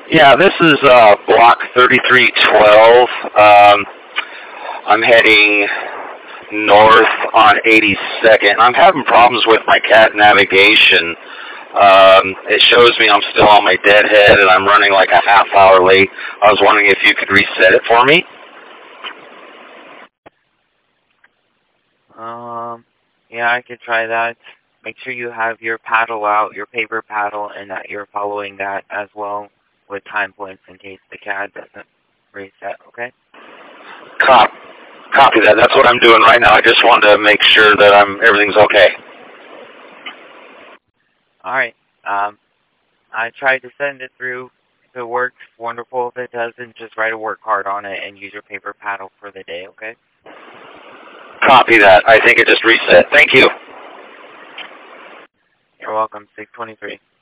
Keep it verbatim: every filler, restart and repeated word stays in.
Yeah, this is uh, block thirty-three twelve. Um, I'm heading north on eighty-second. I'm having problems with my cat navigation. Um, it shows me I'm still on my deadhead and I'm running like a half hour late. I was wondering if you could reset it for me. Um, yeah, I could try that. Make sure you have your paddle out, your paper paddle, and that you're following that as well with time points in case the C A D doesn't reset, okay? Cop, copy that. That's what I'm doing right now. I just wanted to make sure that I'm everything's okay. All right. Um, I tried to send it through. If it works, wonderful. If it doesn't, just write a work card on it and use your paper paddle for the day, okay? Copy that. I think it just reset. Thank you. You're welcome. six twenty-three.